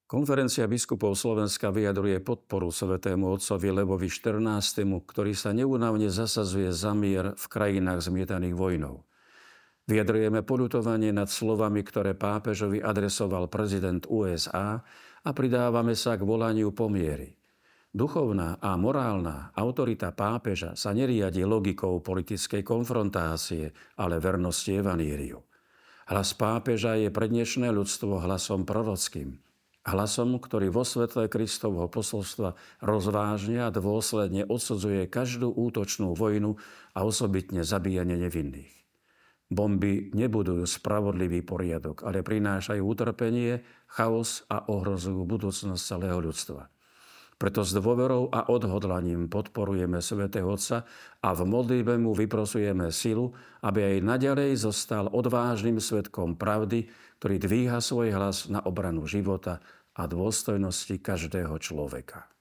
Konferencia biskupov Slovenska vyjadruje podporu svätému otcovi Levovi XIV., ktorý sa neúnavne zasadzuje za mier v krajinách zmietaných vojnou. Vyjadrujeme poľutovanie nad slovami, ktoré pápežovi adresoval prezident USA a pridávame sa k volaniu po miery. Duchovná a morálna autorita pápeža sa neriadi logikou politickej konfrontácie, ale vernosti evaníliu. Hlas pápeža je pre dnešné ľudstvo hlasom prorockým. Hlasom, ktorý vo svetle Kristovho posolstva rozvážne a dôsledne odsudzuje každú útočnú vojnu a osobitne zabíjanie nevinných. Bomby nebudujú spravodlivý poriadok, ale prinášajú utrpenie, chaos a ohrozujú budúcnosť celého ľudstva. Preto s dôverou a odhodlaním podporujeme svätého Otca a v modlitbe mu vyprosujeme silu, aby aj naďalej zostal odvážnym svedkom pravdy, ktorý dvíha svoj hlas na obranu života a dôstojnosti každého človeka.